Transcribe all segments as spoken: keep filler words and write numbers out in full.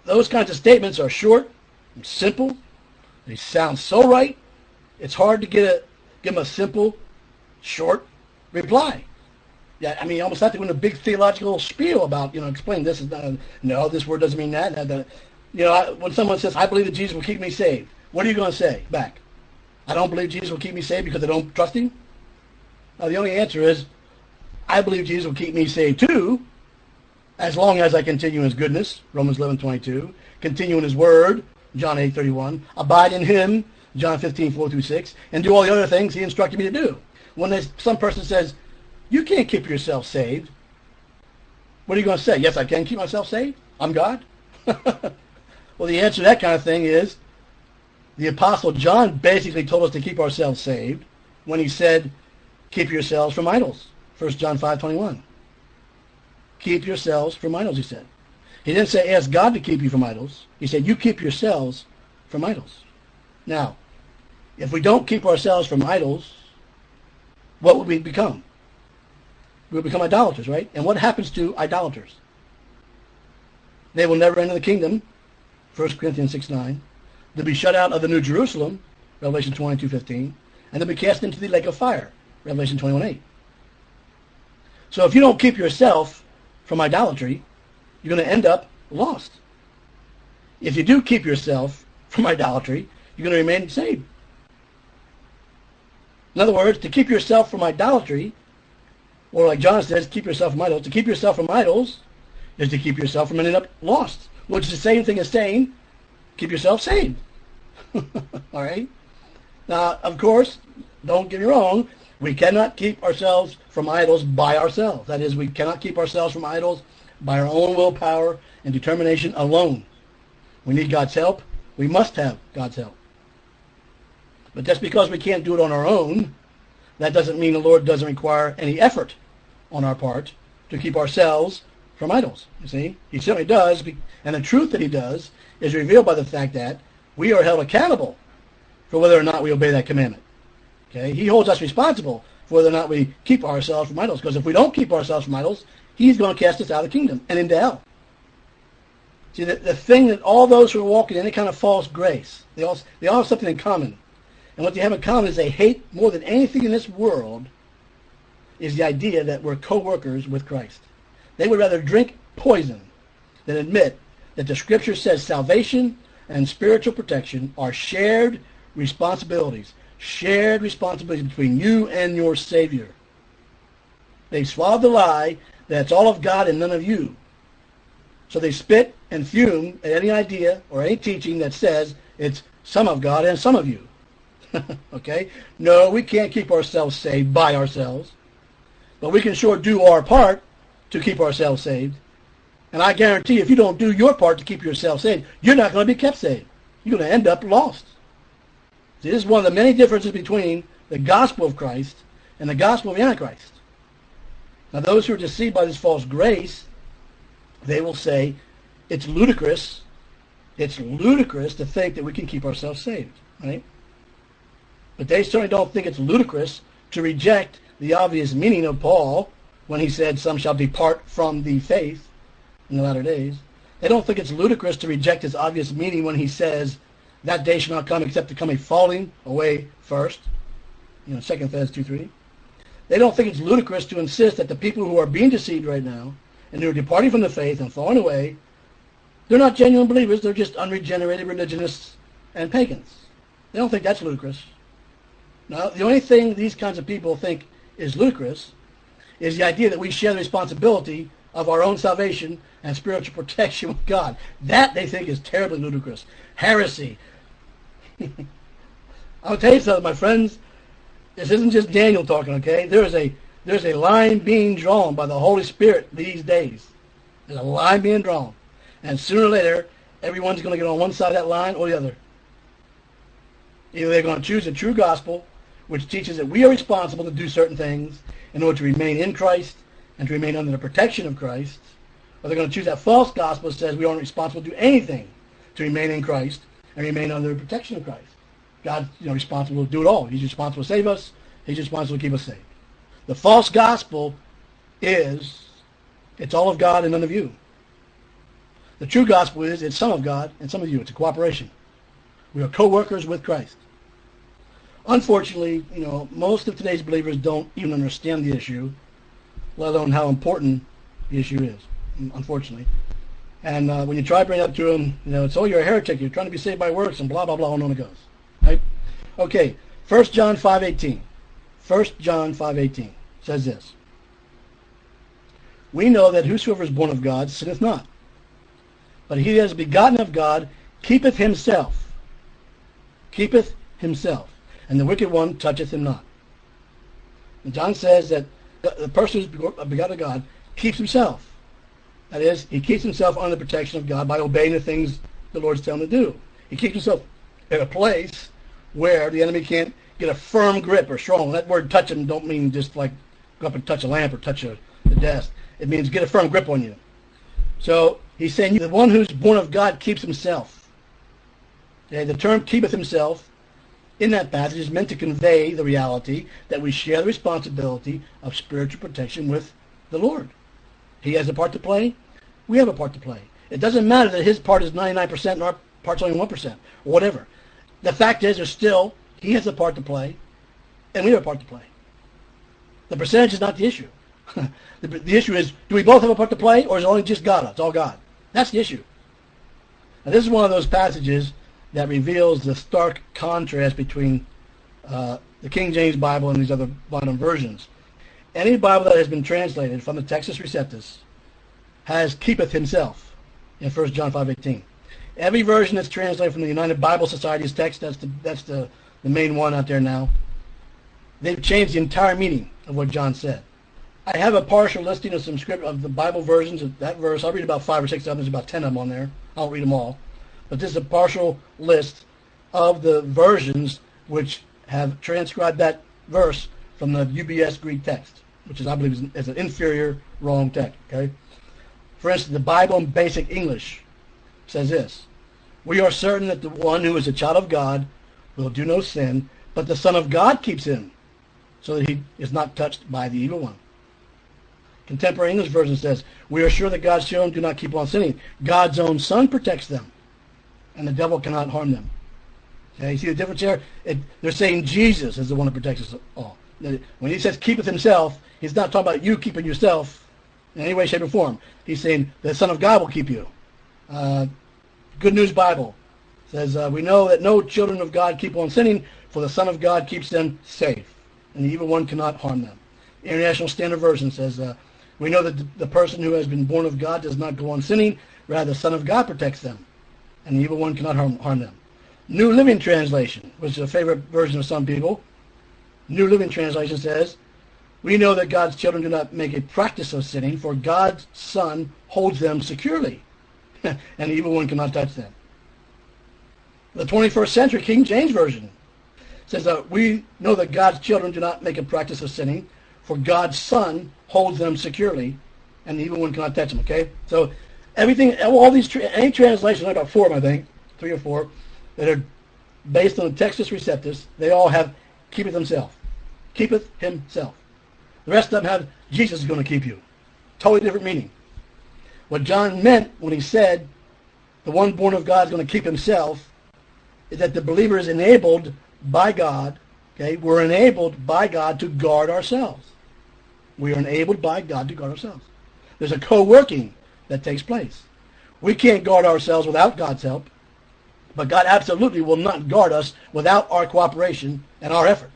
those kinds of statements are short and simple. They sound so right, it's hard to get a, give them a simple, short reply. Yeah, I mean, you almost have to go into a big theological spiel about, you know, explain this is not, no, this word doesn't mean that. that, that. You know, I, when someone says, I believe that Jesus will keep me saved, what are you going to say back? I don't believe Jesus will keep me saved because I don't trust him? Now, the only answer is, I believe Jesus will keep me saved too, as long as I continue in his goodness, Romans eleven twenty-two, continue in his word, John eight thirty-one, abide in him, John fifteen four through six, and do all the other things he instructed me to do. When there's, some person says, you can't keep yourself saved, what are you going to say? Yes, I can keep myself saved? I'm God? Well, the answer to that kind of thing is, the Apostle John basically told us to keep ourselves saved when he said, keep yourselves from idols, First John five twenty-one. Keep yourselves from idols, he said. He didn't say ask God to keep you from idols. He said you keep yourselves from idols. Now, if we don't keep ourselves from idols, what will we become? We'll become idolaters, right? And what happens to idolaters? They will never enter the kingdom, First Corinthians six nine. They'll be shut out of the New Jerusalem, Revelation twenty-two fifteen. And they'll be cast into the lake of fire, Revelation twenty-one eight. So if you don't keep yourself from idolatry, you're going to end up lost. If you do keep yourself from idolatry, you're going to remain saved. In other words, to keep yourself from idolatry, or like John says, keep yourself from idols, to keep yourself from idols is to keep yourself from ending up lost, which is the same thing as saying, keep yourself saved. All right? Now, of course, don't get me wrong, we cannot keep ourselves from idols by ourselves. That is, we cannot keep ourselves from idols by our own willpower and determination alone. We need God's help. We must have God's help. But just because we can't do it on our own, that doesn't mean the Lord doesn't require any effort on our part to keep ourselves from idols. You see, he certainly does, and the truth that he does is revealed by the fact that we are held accountable for whether or not we obey that commandment. Okay, he holds us responsible for whether or not we keep ourselves from idols, because if we don't keep ourselves from idols, he's going to cast us out of the kingdom and into hell. See, the, the thing that all those who are walking in any kind of false grace, they all, they all have something in common. And what they have in common is they hate more than anything in this world is the idea that we're co-workers with Christ. They would rather drink poison than admit that the Scripture says salvation and spiritual protection are shared responsibilities. Shared responsibilities between you and your Savior. They swallowed the lie that it's all of God and none of you. So they spit and fume at any idea or any teaching that says it's some of God and some of you. Okay? No, we can't keep ourselves saved by ourselves. But we can sure do our part to keep ourselves saved. And I guarantee if you don't do your part to keep yourself saved, you're not going to be kept saved. You're going to end up lost. See, this is one of the many differences between the gospel of Christ and the gospel of the Antichrist. Now, those who are deceived by this false grace, they will say, it's ludicrous, it's ludicrous to think that we can keep ourselves saved, right? But they certainly don't think it's ludicrous to reject the obvious meaning of Paul when he said, some shall depart from the faith in the latter days. They don't think it's ludicrous to reject his obvious meaning when he says, that day shall not come except to come a falling away first. You know, Second Thessalonians two three. They don't think it's ludicrous to insist that the people who are being deceived right now and who are departing from the faith and falling away, they're not genuine believers, they're just unregenerated religionists and pagans. They don't think that's ludicrous. Now, the only thing these kinds of people think is ludicrous is the idea that we share the responsibility of our own salvation and spiritual protection with God. That they think is terribly ludicrous. Heresy. I'll tell you something, my friends. This isn't just Daniel talking, okay? There is a there's a line being drawn by the Holy Spirit these days. There's a line being drawn. And sooner or later, everyone's going to get on one side of that line or the other. Either they're going to choose the true gospel, which teaches that we are responsible to do certain things in order to remain in Christ and to remain under the protection of Christ, or they're going to choose that false gospel that says we aren't responsible to do anything to remain in Christ and remain under the protection of Christ. God's you know, responsible to do it all. He's responsible to save us. He's responsible to keep us safe. The false gospel is, it's all of God and none of you. The true gospel is it's some of God and some of you. It's a cooperation. We are co-workers with Christ. Unfortunately, you know, most of today's believers don't even understand the issue, let alone how important the issue is, unfortunately. And uh, when you try to bring it up to them, you know, it's, oh, you're a heretic, you're trying to be saved by works, and blah, blah, blah, on and on it goes. Right? Okay, First John five eighteen. First John five eighteen says this. We know that whosoever is born of God sinneth not. But he that is begotten of God keepeth himself. Keepeth himself. And the wicked one toucheth him not. And John says that the person who is begotten of God keeps himself. That is, he keeps himself under the protection of God by obeying the things the Lord's telling him to do. He keeps himself in a place where the enemy can't get a firm grip or strong. That word touch him don't mean just like go up and touch a lamp or touch a, the desk. It means get a firm grip on you. So he's saying the one who's born of God keeps himself. Okay, the term keepeth himself in that passage is meant to convey the reality that we share the responsibility of spiritual protection with the Lord. He has a part to play. We have a part to play. It doesn't matter that his part is ninety-nine percent and our part's only one percent or whatever. The fact is, there's still, he has a part to play and we have a part to play. The percentage is not the issue. the, the issue is, do we both have a part to play, or is it only just God? It's all God. That's the issue. Now, this is one of those passages that reveals the stark contrast between uh, the King James Bible and these other modern versions. Any Bible that has been translated from the Textus Receptus has keepeth himself in First John five eighteen. Every version that's translated from the United Bible Society's text, that's the, that's the, the main one out there now, they've changed the entire meaning of what John said. I have a partial listing of some script of the Bible versions of that verse. I'll read about five or six of them. There's about ten of them on there. I won't read them all. But this is a partial list of the versions which have transcribed that verse from the U B S Greek text, which is, I believe, is, is an inferior, wrong text. Okay. For instance, the Bible in Basic English says this: we are certain that the one who is a child of God will do no sin, but the Son of God keeps him, so that he is not touched by the evil one. Contemporary English version says, we are sure that God's children do not keep on sinning. God's own Son protects them, and the devil cannot harm them. Okay, you see the difference here? It, they're saying Jesus is the one who protects us all. When he says keepeth himself, he's not talking about you keeping yourself in any way, shape, or form. He's saying the Son of God will keep you. Uh, Good News Bible says, uh, we know that no children of God keep on sinning, for the Son of God keeps them safe, and the evil one cannot harm them. International Standard Version says, uh, we know that the, the person who has been born of God does not go on sinning, rather the Son of God protects them, and the evil one cannot harm, harm them. New Living Translation, which is a favorite version of some people, New Living Translation says, we know that God's children do not make a practice of sinning, for God's Son holds them securely, and the evil one cannot touch them. The twenty-first century King James Version says that we know that God's children do not make a practice of sinning, for God's Son holds them securely, and the evil one cannot touch them. Okay, so everything, all these, any translations, about four of them, I think, three or four, that are based on the Textus Receptus, they all have keepeth himself, keepeth himself. The rest of them have Jesus is going to keep you. Totally different meaning. What John meant when he said the one born of God is going to keep himself is that the believer is enabled by God. Okay, we're enabled by God to guard ourselves. We are enabled by God to guard ourselves. There's a co-working that takes place. We can't guard ourselves without God's help, but God absolutely will not guard us without our cooperation and our effort.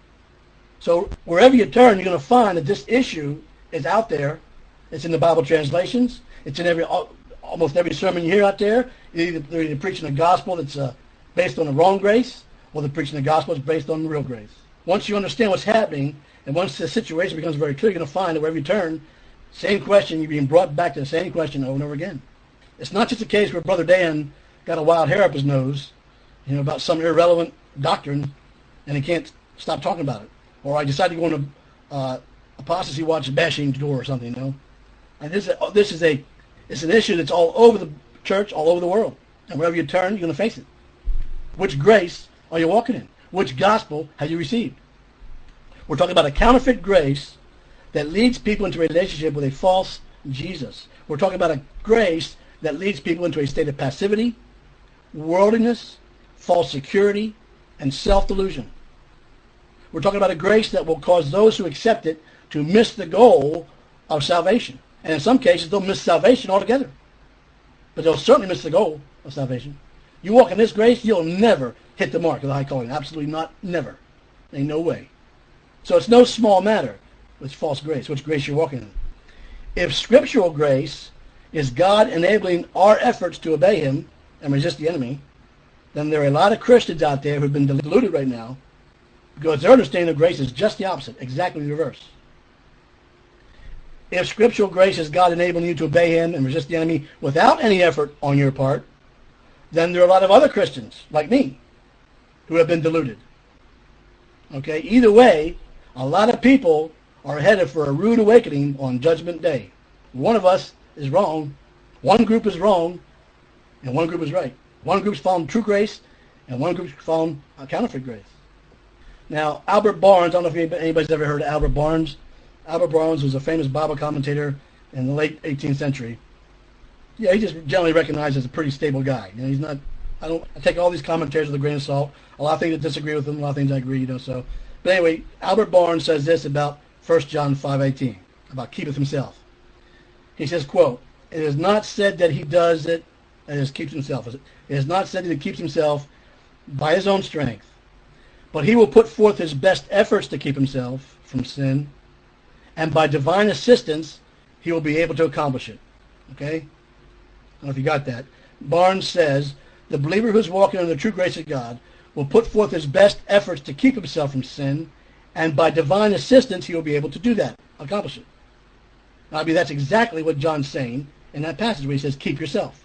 So wherever you turn, you're going to find that this issue is out there. It's in the Bible translations. It's in every almost every sermon you hear out there. Either they're either preaching a gospel that's uh, based on the wrong grace, or they're preaching the gospel that's based on the real grace. Once you understand what's happening, and once the situation becomes very clear, you're going to find that wherever you turn, same question, you're being brought back to the same question over and over again. It's not just a case where Brother Dan got a wild hair up his nose, you know, about some irrelevant doctrine, and he can't stop talking about it. Or I decided to go on a uh, apostasy watch bashing door or something, you know. And this, this is a, it's an issue that's all over the church, all over the world. And wherever you turn, you're going to face it. Which grace are you walking in? Which gospel have you received? We're talking about a counterfeit grace that leads people into a relationship with a false Jesus. We're talking about a grace that leads people into a state of passivity, worldliness, false security, and self-delusion. We're talking about a grace that will cause those who accept it to miss the goal of salvation. And in some cases, they'll miss salvation altogether. But they'll certainly miss the goal of salvation. You walk in this grace, you'll never hit the mark of the high calling. Absolutely not, never. Ain't no way. So it's no small matter with false grace, which grace you're walking in. If scriptural grace is God enabling our efforts to obey him and resist the enemy, then there are a lot of Christians out there who've been deluded right now because their understanding of grace is just the opposite, exactly the reverse. If scriptural grace is God enabling you to obey him and resist the enemy without any effort on your part, then there are a lot of other Christians, like me, who have been deluded. Okay, either way, a lot of people are headed for a rude awakening on Judgment Day. One of us is wrong, one group is wrong, and one group is right. One group's found true grace, and one group's found a counterfeit grace. Now, Albert Barnes, I don't know if anybody's ever heard of Albert Barnes. Albert Barnes was a famous Bible commentator in the late eighteenth century. Yeah, he's just generally recognized as a pretty stable guy. You know, he's not. I don't. I take all these commentators with a grain of salt. A lot of things I disagree with him. A lot of things I agree. You know. So, but anyway, Albert Barnes says this about First John five eighteen about keepeth himself. He says, "Quote: It is not said that he does it, that is, keeps himself. It is not said that he keeps himself by his own strength, but he will put forth his best efforts to keep himself from sin, and by divine assistance, he will be able to accomplish it." Okay? I don't know if you got that. Barnes says, the believer who's walking in the true grace of God will put forth his best efforts to keep himself from sin, and by divine assistance, he will be able to do that, accomplish it. Now, I mean, that's exactly what John's saying in that passage where he says, keep yourself.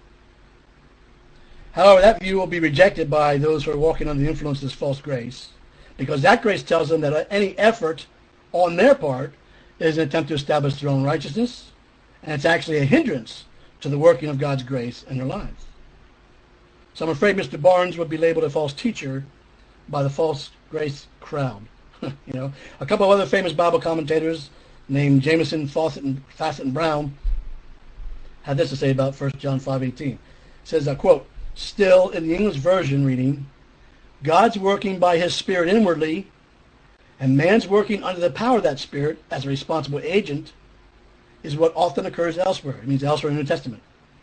However, that view will be rejected by those who are walking under the influence of this false grace, because that grace tells them that any effort on their part is an attempt to establish their own righteousness, and it's actually a hindrance to the working of God's grace in their lives. So I'm afraid Mister Barnes would be labeled a false teacher by the false grace crowd. you know, a couple of other famous Bible commentators named Jameson, Fawcett, and Fassett, and Brown had this to say about First John five eighteen. It says, I quote, "Still, in the English version reading, God's working by his Spirit inwardly, and man's working under the power of that Spirit as a responsible agent is what often occurs elsewhere." It means elsewhere in the New Testament.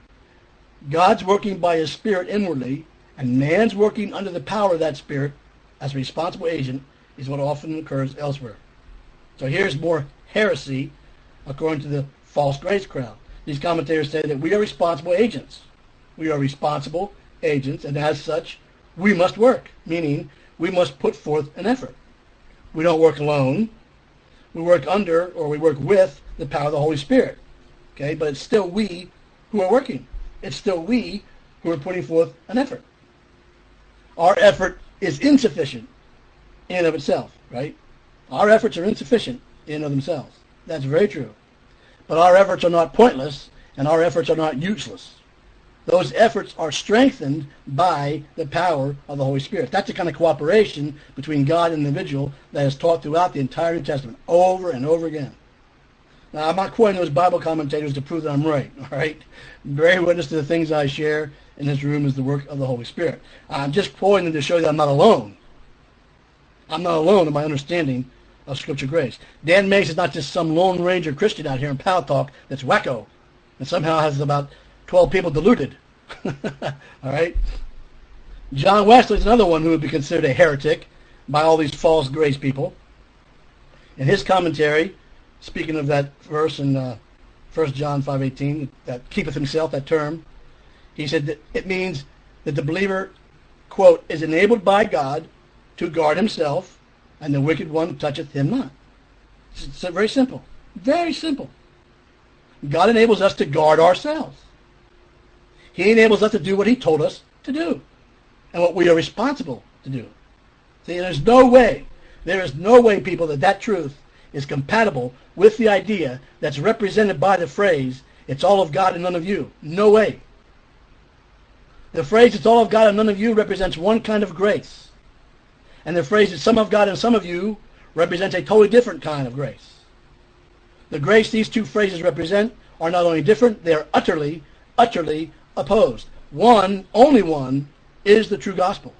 God's working by his Spirit inwardly, and man's working under the power of that Spirit as a responsible agent is what often occurs elsewhere. So here's more heresy according to the false grace crowd. These commentators say that we are responsible agents. We are responsible agents, and as such, we must work, meaning we must put forth an effort. We don't work alone. We work under, or we work with, the power of the Holy Spirit. Okay, but it's still we who are working. It's still we who are putting forth an effort. Our effort is insufficient in and of itself, right? Our efforts are insufficient in and of themselves. That's very true. But our efforts are not pointless, and our efforts are not useless. Those efforts are strengthened by the power of the Holy Spirit. That's the kind of cooperation between God and the individual that is taught throughout the entire New Testament, over and over again. Now, I'm not quoting those Bible commentators to prove that I'm right, all right? Bearing witness to the things I share in this room is the work of the Holy Spirit. I'm just quoting them to show you that I'm not alone. I'm not alone in my understanding of Scripture grace. Dan Mace is not just some Lone Ranger Christian out here in Power Talk that's wacko and somehow has about twelve people deluded. All right? John Wesley is another one who would be considered a heretic by all these false grace people. In his commentary, speaking of that verse in uh, First John five eighteen, that keepeth himself, that term, he said that it means that the believer, quote, is enabled by God to guard himself, and the wicked one toucheth him not. It's, it's very simple. Very simple. God enables us to guard ourselves. He enables us to do what he told us to do, and what we are responsible to do. See, there's no way, there is no way, people, that that truth is compatible with the idea that's represented by the phrase, it's all of God and none of you. No way. The phrase, it's all of God and none of you, represents one kind of grace. And the phrase, it's some of God and some of you, represents a totally different kind of grace. The grace these two phrases represent are not only different, they are utterly utterly opposed. One, only one, is the true gospel.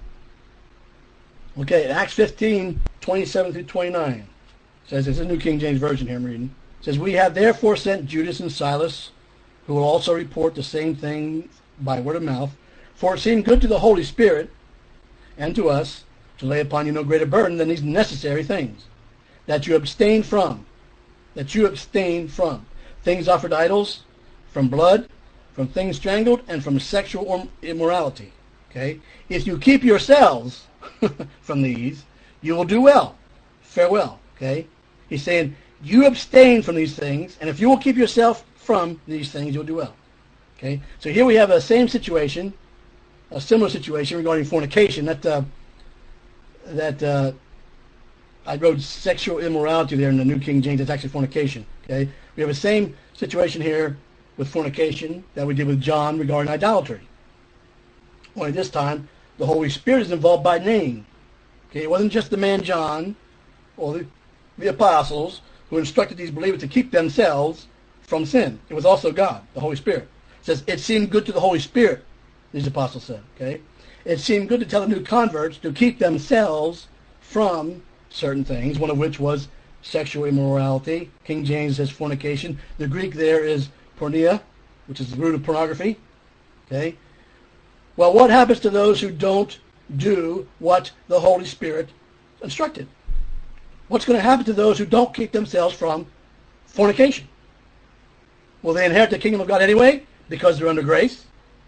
Okay, Acts fifteen, twenty-seven through twenty-nine says, it's a New King James Version here I'm reading. It says, we have therefore sent Judas and Silas, who will also report the same thing by word of mouth, for it seemed good to the Holy Spirit and to us to lay upon you no greater burden than these necessary things, that you abstain from, that you abstain from things offered to idols, from blood, from things strangled, and from sexual immorality. Okay? If you keep yourselves from these, you will do well. Farewell. Okay? He's saying, you abstain from these things, and if you will keep yourself from these things, you'll do well. Okay? So here we have a same situation, a similar situation regarding fornication. That uh, that uh, I wrote sexual immorality there in the New King James. It's actually fornication. Okay? We have the same situation here with fornication that we did with John regarding idolatry. Only this time, the Holy Spirit is involved by name. Okay? It wasn't just the man John or the, the apostles who instructed these believers to keep themselves from sin. It was also God, the Holy Spirit. It says, it seemed good to the Holy Spirit, these apostles said. Okay? It seemed good to tell the new converts to keep themselves from certain things, one of which was sexual immorality. King James says fornication. The Greek there is porneia, which is the root of pornography. Okay? Well, what happens to those who don't do what the Holy Spirit instructed? What's going to happen to those who don't keep themselves from fornication? Will they inherit the kingdom of God anyway because they're under grace?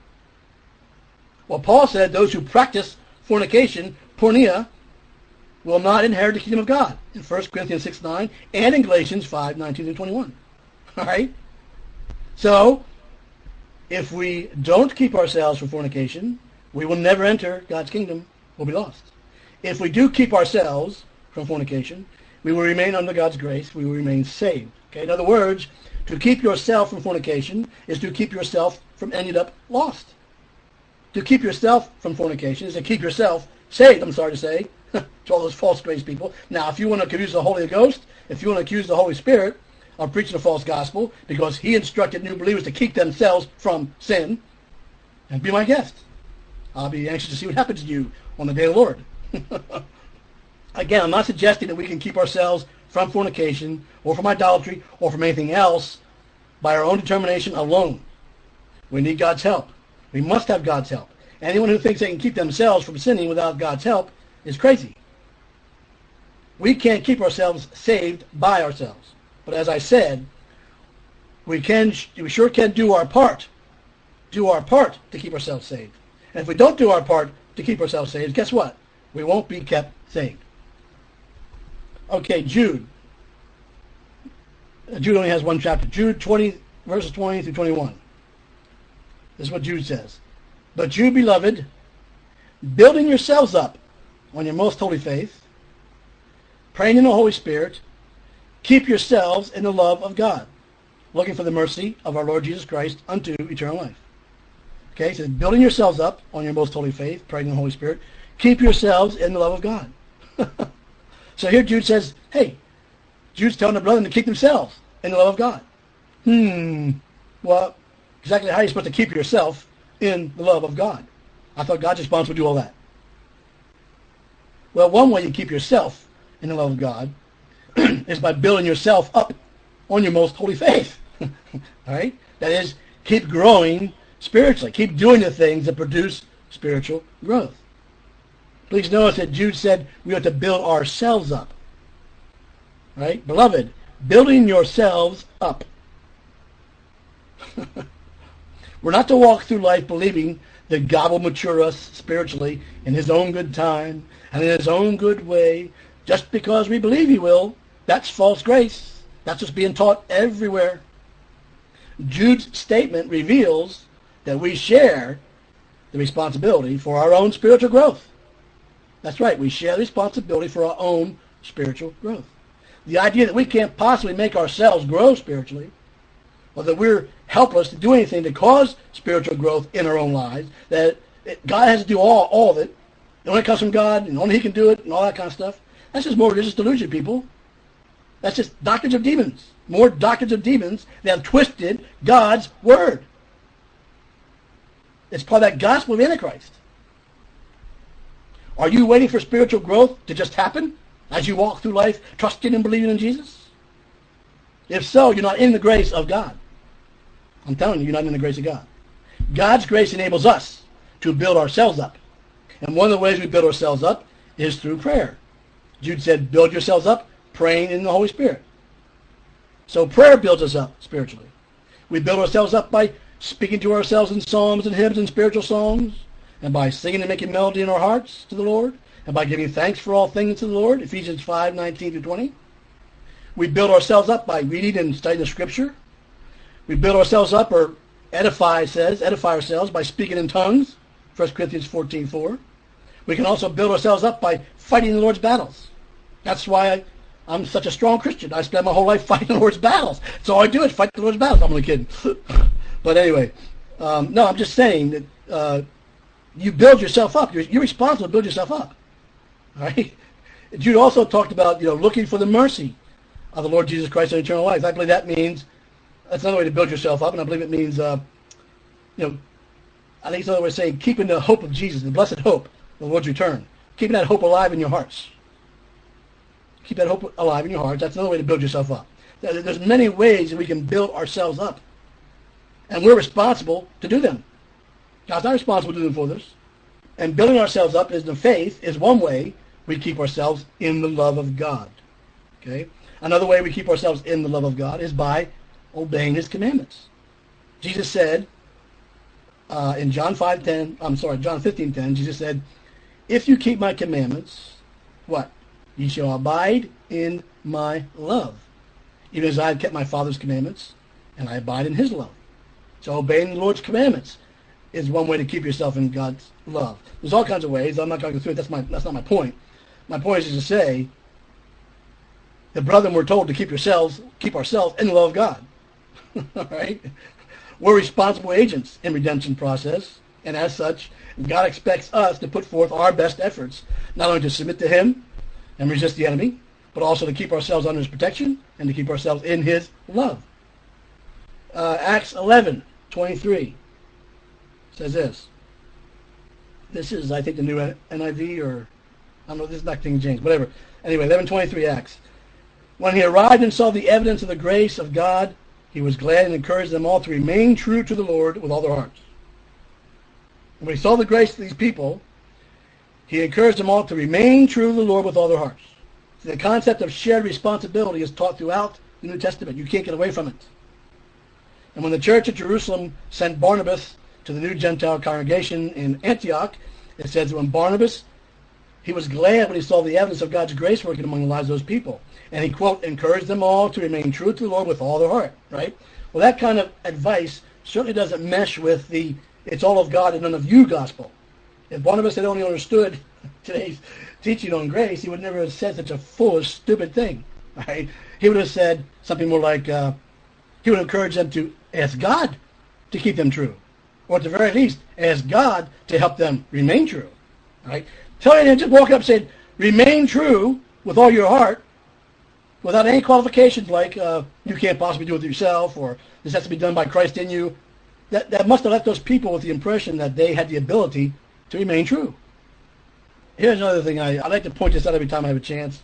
Well, Paul said those who practice fornication, porneia, will not inherit the kingdom of God in First Corinthians six nine and in Galatians five nineteen and twenty-one. All right? So, if we don't keep ourselves from fornication, we will never enter God's kingdom. We'll be lost. If we do keep ourselves from fornication, we will remain under God's grace. We will remain saved. Okay? In other words, to keep yourself from fornication is to keep yourself from ending up lost. To keep yourself from fornication is to keep yourself saved, I'm sorry to say, to all those false grace people. Now, if you want to accuse the Holy Ghost, if you want to accuse the Holy Spirit of preaching a false gospel because he instructed new believers to keep themselves from sin, and be my guest. I'll be anxious to see what happens to you on the day of the Lord. Again, I'm not suggesting that we can keep ourselves from fornication or from idolatry or from anything else by our own determination alone. We need God's help. We must have God's help. Anyone who thinks they can keep themselves from sinning without God's help is crazy. We can't keep ourselves saved by ourselves. But as I said, we can, we sure can do our part. Do our part to keep ourselves saved. And if we don't do our part to keep ourselves saved, guess what? We won't be kept saved. Okay, Jude. Jude only has one chapter. Jude twenty, verses twenty through twenty-one. This is what Jude says. But you, beloved, building yourselves up on your most holy faith, praying in the Holy Spirit, keep yourselves in the love of God, looking for the mercy of our Lord Jesus Christ unto eternal life. Okay, so building yourselves up on your most holy faith, praying in the Holy Spirit, keep yourselves in the love of God. So here Jude says, hey, Jude's telling the brethren to keep themselves in the love of God. Hmm, well, exactly how are you supposed to keep yourself in the love of God? I thought God's responsible to do all that. Well, one way you keep yourself in the love of God is by building yourself up on your most holy faith. All right? That is, keep growing spiritually. Keep doing the things that produce spiritual growth. Please notice that Jude said we have to build ourselves up. Right? Beloved, building yourselves up. We're not to walk through life believing that God will mature us spiritually in his own good time and in his own good way just because we believe he will. That's false grace. That's what's being taught everywhere. Jude's statement reveals that we share the responsibility for our own spiritual growth. That's right. We share the responsibility for our own spiritual growth. The idea that we can't possibly make ourselves grow spiritually, or that we're helpless to do anything to cause spiritual growth in our own lives, that it, God has to do all, all of it, it only comes from God, and only he can do it, and all that kind of stuff. That's just more religious delusion, people. That's just doctrines of demons. More doctrines of demons that have twisted God's word. It's part of that gospel of Antichrist. Are you waiting for spiritual growth to just happen as you walk through life, trusting and believing in Jesus? If so, you're not in the grace of God. I'm telling you, you're not in the grace of God. God's grace enables us to build ourselves up. And one of the ways we build ourselves up is through prayer. Jude said, build yourselves up, praying in the Holy Spirit. So prayer builds us up spiritually. We build ourselves up by speaking to ourselves in psalms and hymns and spiritual songs, and by singing and making melody in our hearts to the Lord, and by giving thanks for all things to the Lord, Ephesians five, nineteen to twenty. We build ourselves up by reading and studying the Scripture. We build ourselves up, or edify says, edify ourselves by speaking in tongues, First Corinthians fourteen four. We can also build ourselves up by fighting the Lord's battles. That's why I, I'm such a strong Christian. I spend my whole life fighting the Lord's battles. That's all I do is fight the Lord's battles. I'm only kidding. But anyway, um, no, I'm just saying that uh, you build yourself up. You're, you're responsible to build yourself up. All right? Jude also talked about, you know, looking for the mercy of the Lord Jesus Christ and eternal life. I believe that means, that's another way to build yourself up, and I believe it means, uh, you know, I think it's another way of saying keeping the hope of Jesus, the blessed hope, the Lord's return. Keeping that hope alive in your hearts. Keep that hope alive in your hearts. That's another way to build yourself up. There's many ways that we can build ourselves up. And we're responsible to do them. God's not responsible to do them for us. And building ourselves up in the faith is one way we keep ourselves in the love of God. Okay? Another way we keep ourselves in the love of God is by obeying His commandments. Jesus said uh, in John five ten, I'm sorry, John fifteen ten, Jesus said, if you keep my commandments, what? Ye shall abide in my love, even as I have kept my Father's commandments, and I abide in His love. So obeying the Lord's commandments is one way to keep yourself in God's love. There's all kinds of ways. I'm not going to go through it. That's my that's not my point. My point is to say that, brethren, we're told to keep yourselves, keep ourselves in the love of God. All right? We're responsible agents in redemption process, and as such, God expects us to put forth our best efforts, not only to submit to Him and resist the enemy, but also to keep ourselves under His protection and to keep ourselves in His love. Uh, Acts eleven twenty-three says this. This is, I think, the new N I V, or I don't know, this is not King James, whatever. Anyway, eleven twenty-three Acts. When he arrived and saw the evidence of the grace of God, he was glad and encouraged them all to remain true to the Lord with all their hearts. And when he saw the grace of these people, he encouraged them all to remain true to the Lord with all their hearts. So the concept of shared responsibility is taught throughout the New Testament. You can't get away from it. And when the church at Jerusalem sent Barnabas to the new Gentile congregation in Antioch, it says that when Barnabas, he was glad when he saw the evidence of God's grace working among the lives of those people. And he, quote, encouraged them all to remain true to the Lord with all their heart, right? Well, that kind of advice certainly doesn't mesh with the it's all of God and none of you gospel. If Barnabas had only understood today's teaching on grace, he would never have said such a foolish, stupid thing, right? He would have said something more like, uh, he would encourage them to ask God to keep them true, or at the very least, ask God to help them remain true, right? Telling them, just walk up and say, remain true with all your heart, without any qualifications like uh, you can't possibly do it yourself, or this has to be done by Christ in you. That, that must have left those people with the impression that they had the ability to remain true. Here's another thing. I, I like to point this out every time I have a chance.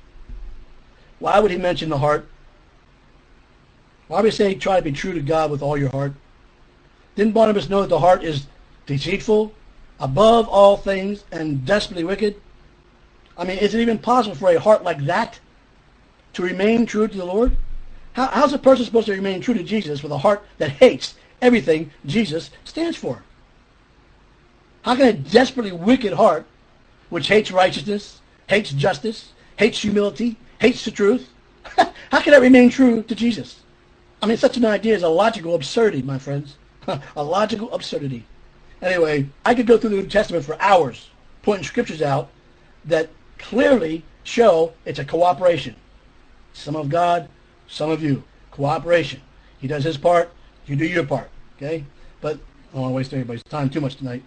Why would he mention the heart? Why would he say try to be true to God with all your heart? Didn't Barnabas know that the heart is deceitful, above all things, and desperately wicked? I mean, is it even possible for a heart like that to remain true to the Lord? How, how's a person supposed to remain true to Jesus with a heart that hates everything Jesus stands for? How can a desperately wicked heart, which hates righteousness, hates justice, hates humility, hates the truth, how can that remain true to Jesus? I mean, such an idea is a logical absurdity, my friends. A logical absurdity. Anyway, I could go through the New Testament for hours, pointing scriptures out that clearly show it's a cooperation. Some of God, some of you. Cooperation. He does his part, you do your part. Okay? But I don't want to waste everybody's time too much tonight.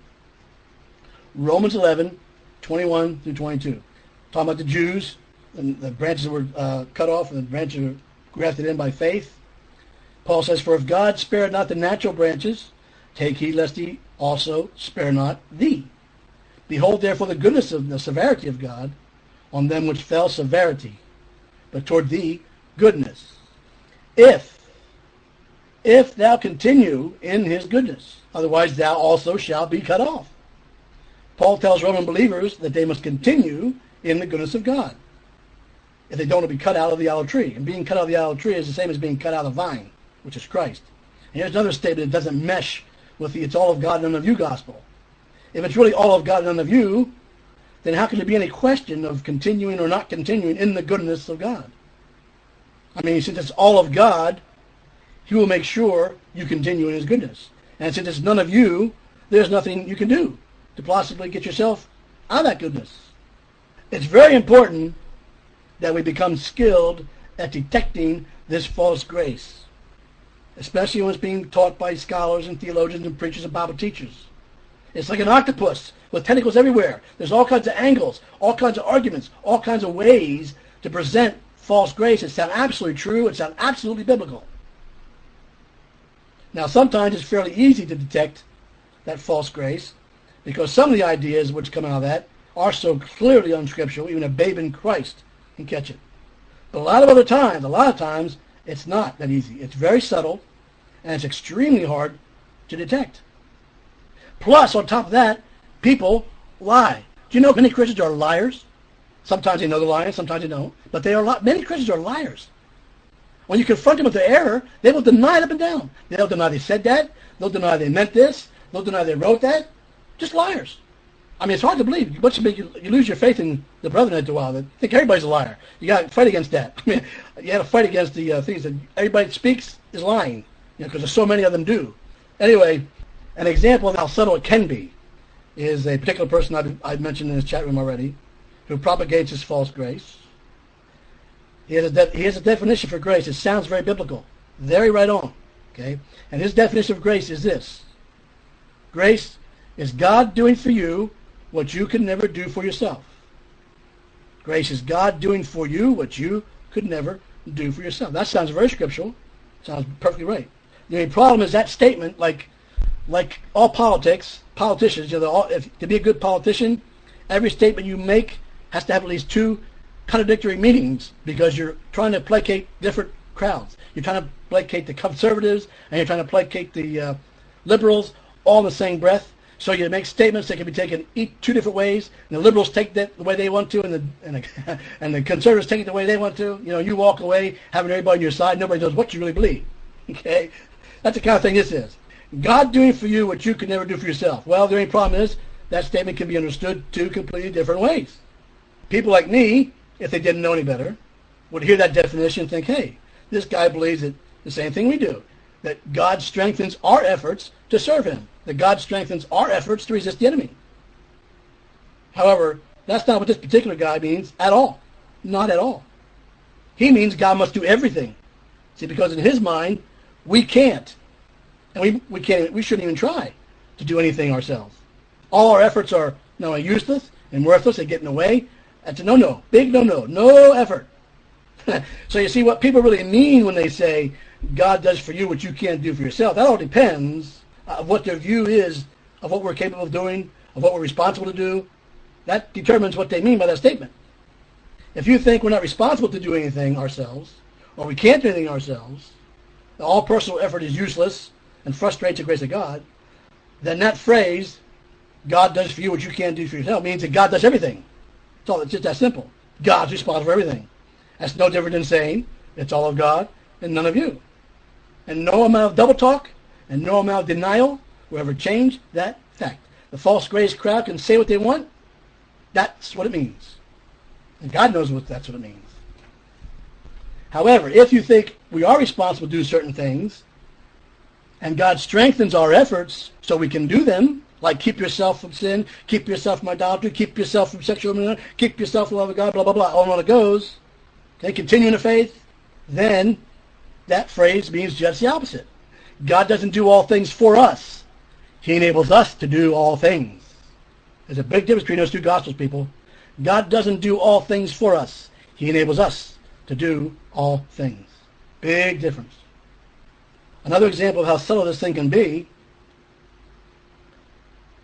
Romans eleven, twenty-one through twenty-two. Talking about the Jews, and the branches that were uh, cut off, and the branches were grafted in by faith. Paul says, for if God spared not the natural branches, take heed lest he also spare not thee. Behold therefore the goodness of the severity of God on them which fell severity, but toward thee goodness. If, if thou continue in his goodness, otherwise thou also shalt be cut off. Paul tells Roman believers that they must continue in the goodness of God. If they don't want to be cut out of the olive tree. And being cut out of the olive tree is the same as being cut out of the vine, which is Christ. And here's another statement that doesn't mesh with the it's all of God, none of you gospel. If it's really all of God, none of you, then how can there be any question of continuing or not continuing in the goodness of God? I mean, since it's all of God, he will make sure you continue in his goodness. And since it's none of you, there's nothing you can do to possibly get yourself out of that goodness. It's very important that we become skilled at detecting this false grace, especially when it's being taught by scholars and theologians and preachers and Bible teachers. It's like an octopus with tentacles everywhere. There's all kinds of angles, all kinds of arguments, all kinds of ways to present false grace that sound absolutely true and sound absolutely biblical. Now, sometimes it's fairly easy to detect that false grace because some of the ideas which come out of that are so clearly unscriptural, even a babe in Christ can catch it. But a lot of other times, a lot of times, it's not that easy. It's very subtle, and it's extremely hard to detect. Plus, on top of that, people lie. Do you know many Christians are liars? Sometimes they know they're lying, sometimes they don't. But they are li- many Christians are liars. When you confront them with their error, they will deny it up and down. They'll deny they said that. They'll deny they meant this. They'll deny they wrote that. Just liars. I mean, it's hard to believe. Once you, make, you, you lose your faith in the brethren after a while. I think everybody's a liar. You got to fight against that. I mean, you got to fight against the uh, things that everybody that speaks is lying, you know, because there's so many of them do. Anyway, an example of how subtle it can be is a particular person I've, I've mentioned in this chat room already who propagates this false grace. He has, a de- he has a definition for grace. It sounds very biblical, very right on. Okay, and his definition of grace is this: grace is God doing for you what you could never do for yourself. Grace is God doing for you what you could never do for yourself. That sounds very scriptural. Sounds perfectly right. The only problem is that statement, like like all politics, politicians, you know, all, if, to be a good politician, every statement you make has to have at least two contradictory meanings because you're trying to placate different crowds. You're trying to placate the conservatives and you're trying to placate the uh, liberals all in the same breath. So you make statements that can be taken two different ways. And the liberals take that the way they want to, and the and the, and the conservatives take it the way they want to. You know, you walk away having everybody on your side. Nobody knows what you really believe. Okay, that's the kind of thing this is. God doing for you what you could never do for yourself. Well, the only problem is that statement can be understood two completely different ways. People like me, if they didn't know any better, would hear that definition and think, hey, this guy believes that the same thing we do, that God strengthens our efforts to serve him, that God strengthens our efforts to resist the enemy. However, that's not what this particular guy means at all. Not at all. He means God must do everything. See, because in his mind, we can't. And we, we can't, we shouldn't even try to do anything ourselves. All our efforts are no useless and worthless. They get in the way. That's a no-no. Big no-no. No effort. So you see what people really mean when they say God does for you what you can't do for yourself. That all depends of what their view is of what we're capable of doing, of what we're responsible to do. That determines what they mean by that statement. If you think we're not responsible to do anything ourselves, or we can't do anything ourselves, all personal effort is useless and frustrates the grace of God, then that phrase, God does for you what you can't do for yourself, means that God does everything. It's all, it's just that simple. God's responsible for everything. That's no different than saying it's all of God and none of you. And no amount of double talk and no amount of denial will ever change that fact. The false grace crowd can say what they want. That's what it means. And God knows what that's what it means. However, if you think we are responsible to do certain things, and God strengthens our efforts so we can do them, like keep yourself from sin, keep yourself from idolatry, keep yourself from sexual immorality, keep yourself from the love of God, blah, blah, blah, on it goes, okay, continue in the faith, then that phrase means just the opposite. God doesn't do all things for us. He enables us to do all things. There's a big difference between those two gospels, people. God doesn't do all things for us. He enables us to do all things. Big difference. Another example of how subtle this thing can be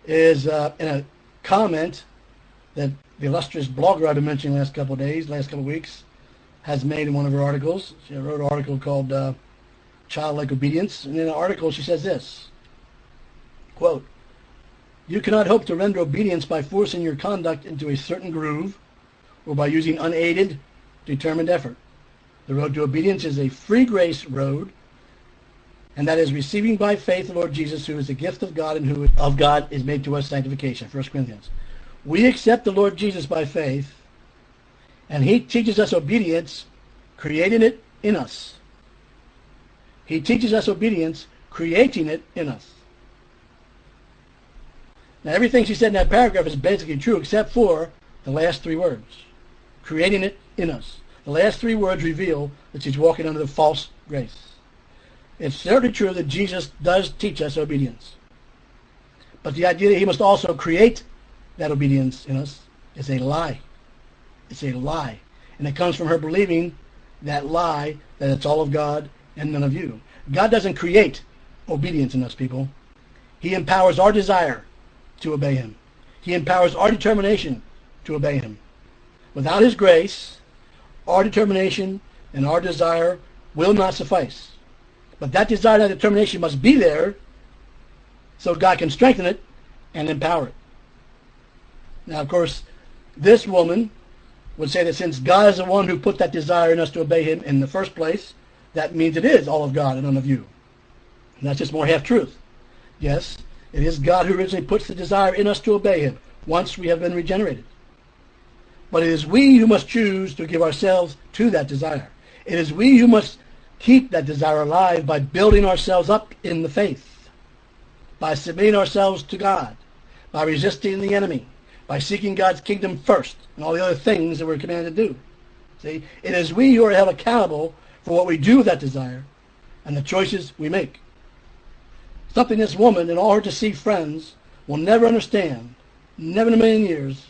is uh, in a comment that the illustrious blogger I've been mentioning the last couple of days, last couple of weeks, has made in one of her articles. She wrote an article called uh, Childlike Obedience. And in the article she says this, quote, "You cannot hope to render obedience by forcing your conduct into a certain groove or by using unaided, determined effort. The road to obedience is a free grace road, and that is receiving by faith the Lord Jesus, who is the gift of God and who of God is made to us sanctification." First Corinthians. We accept the Lord Jesus by faith, and he teaches us obedience, creating it in us. He teaches us obedience, creating it in us. Now, everything she said in that paragraph is basically true except for the last three words. Creating it in us. The last three words reveal that she's walking under the false grace. It's certainly true that Jesus does teach us obedience. But the idea that he must also create that obedience in us is a lie. It's a lie. And it comes from her believing that lie, that it's all of God and none of you. God doesn't create obedience in us, people. He empowers our desire to obey him. He empowers our determination to obey him. Without his grace, our determination and our desire will not suffice. But that desire and that determination must be there so God can strengthen it and empower it. Now, of course, this woman would say that since God is the one who put that desire in us to obey him in the first place, that means it is all of God and none of you. And that's just more half-truth. Yes, it is God who originally puts the desire in us to obey him once we have been regenerated. But it is we who must choose to give ourselves to that desire. It is we who must keep that desire alive by building ourselves up in the faith, by submitting ourselves to God, by resisting the enemy, by seeking God's kingdom first, and all the other things that we're commanded to do. See, it is we who are held accountable for what we do with that desire and the choices we make. Something this woman and all her deceived friends will never understand, never in a million years,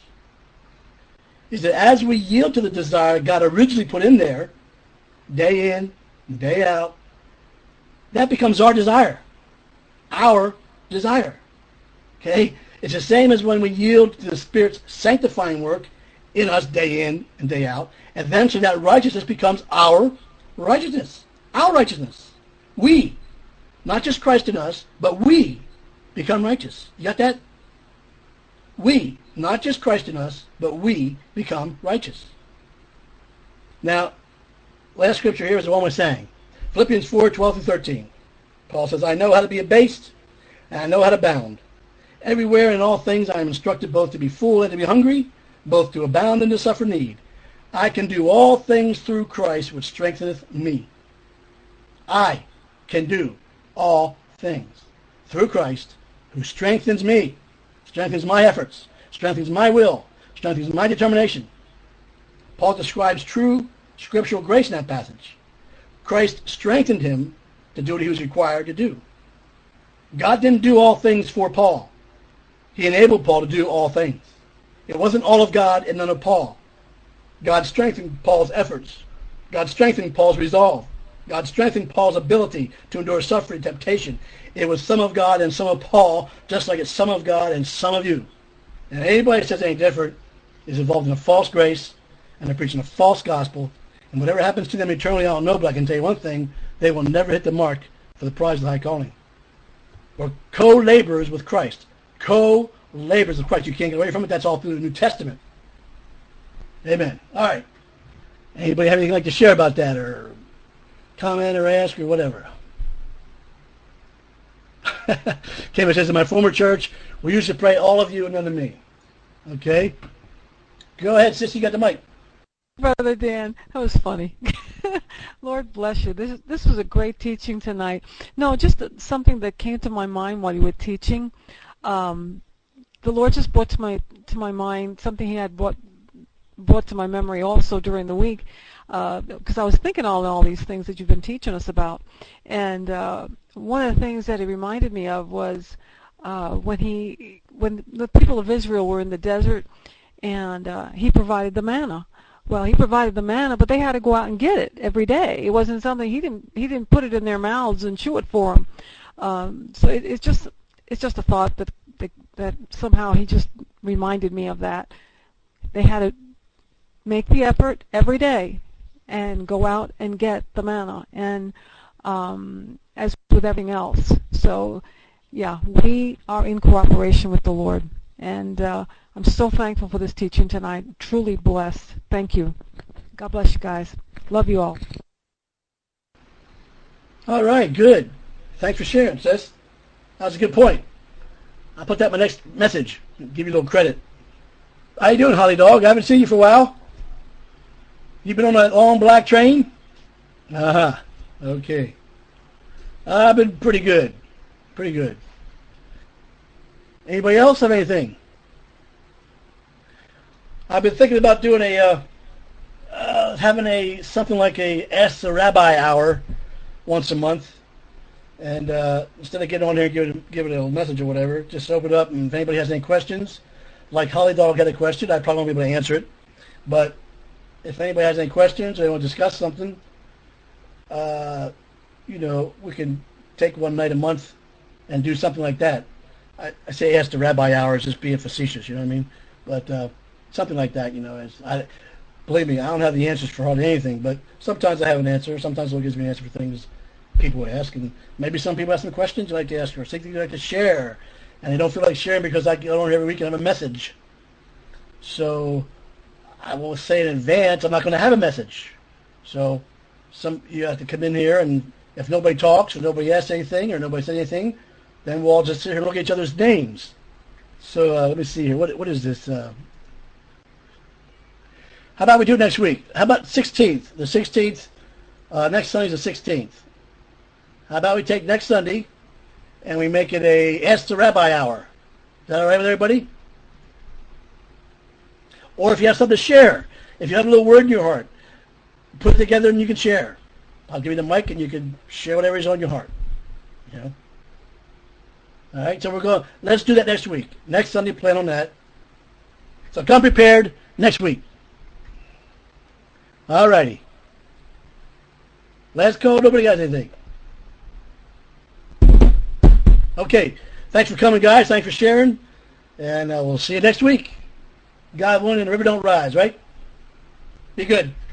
is that as we yield to the desire God originally put in there, day in, day out, that becomes our desire. Our desire. Okay? It's the same as when we yield to the Spirit's sanctifying work in us day in and day out. Eventually that righteousness becomes our righteousness. Our righteousness. We, not just Christ in us, but we become righteous. You got that? We, not just Christ in us, but we become righteous. Now, last scripture here is the one we're saying. Philippians four, twelve through thirteen. Paul says, "I know how to be abased, and I know how to abound. Everywhere and in all things I am instructed both to be full and to be hungry, both to abound and to suffer need. I can do all things through Christ which strengtheneth me." I can do all things through Christ who strengthens me, strengthens my efforts, strengthens my will, strengthens my determination. Paul describes true scriptural grace in that passage. Christ strengthened him to do what he was required to do. God didn't do all things for Paul. He enabled Paul to do all things. It wasn't all of God and none of Paul. God strengthened Paul's efforts. God strengthened Paul's resolve. God strengthened Paul's ability to endure suffering and temptation. It was some of God and some of Paul, just like it's some of God and some of you. And anybody that says anything different is involved in a false grace and they're preaching a false gospel. And whatever happens to them eternally, I don't know, but I can tell you one thing, they will never hit the mark for the prize of the high calling. We're co-laborers with Christ. Co-laborers with Christ. You can't get away from it. That's all through the New Testament. Amen. All right. Anybody have anything like to share about that or comment or ask or whatever? Kevin says, in my former church, we used to pray all of you and none of me. Okay? Go ahead, sis. You got the mic. Brother Dan, that was funny. Lord bless you. This this was a great teaching tonight. No, just something that came to my mind while you were teaching. Um, the Lord just brought to my to my mind something He had brought brought to my memory also during the week, because uh, I was thinking all all these things that you've been teaching us about, and uh, one of the things that He reminded me of was uh, when He when the people of Israel were in the desert, and uh, He provided the manna. Well, He provided the manna, but they had to go out and get it every day. It wasn't something He didn't He didn't put it in their mouths and chew it for them. Um, so it, it's just it's just a thought that, that that somehow he just reminded me of that. They had to make the effort every day and go out and get the manna, and um, as with everything else. So, yeah, we are in cooperation with the Lord, and uh, I'm so thankful for this teaching tonight. Truly blessed. Thank you. God bless you guys. Love you all. All right, good. Thanks for sharing, sis. That was a good point. I'll put that in my next message. Give you a little credit. How you doing, Holly Dog? I haven't seen you for a while. You been on that long black train? Uh-huh. Okay. I've been pretty good. Pretty good. Anybody else have anything? I've been thinking about doing a, uh, uh, having a, something like a Ask the Rabbi hour once a month. And uh, instead of getting on here and give it, give it a message or whatever, just open it up, and if anybody has any questions, like Holly Dog had a question, I probably won't be able to answer it. But if anybody has any questions or they want to discuss something, uh, you know, we can take one night a month and do something like that. I, I say Ask the Rabbi hours, just being facetious, you know what I mean? But uh, something like that, you know. As I, believe me, I don't have the answers for hardly anything, but sometimes I have an answer. Sometimes it gives me an answer for things people ask, and maybe some people have some questions you'd like to ask, or something you'd like to share, and they don't feel like sharing because I get on every week and have a message. So I will say in advance I'm not going to have a message. So some you have to come in here, and if nobody talks or nobody asks anything or nobody says anything, then we'll all just sit here and look at each other's names. So uh, let me see here. What what is this? Uh, how about we do it next week? How about sixteenth? The sixteenth. Uh, next Sunday's the sixteenth. How about we take next Sunday and we make it a Ask the Rabbi hour? Is that all right with everybody? Or if you have something to share, if you have a little word in your heart, put it together and you can share. I'll give you the mic and you can share whatever is on your heart. You know. All right, so we're going. Let's do that next week. Next Sunday, plan on that. So come prepared next week. All righty. Last call. Nobody got anything. Okay. Thanks for coming, guys. Thanks for sharing, and uh, we'll see you next week. God willing, and the river don't rise. Right? Be good.